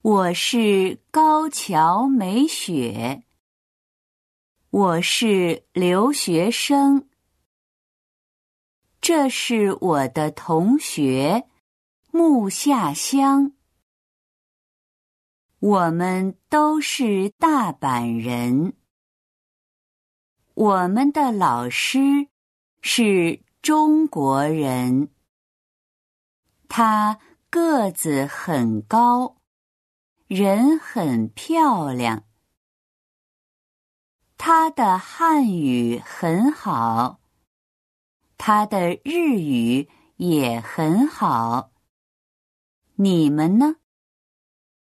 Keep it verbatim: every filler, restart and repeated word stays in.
我是高桥美雪，我是留学生。这是我的同学木下香。我们都是大阪人。我们的老师是中国人。他个子很高，人很漂亮。他的汉语很好，他的日语也很好。你们呢？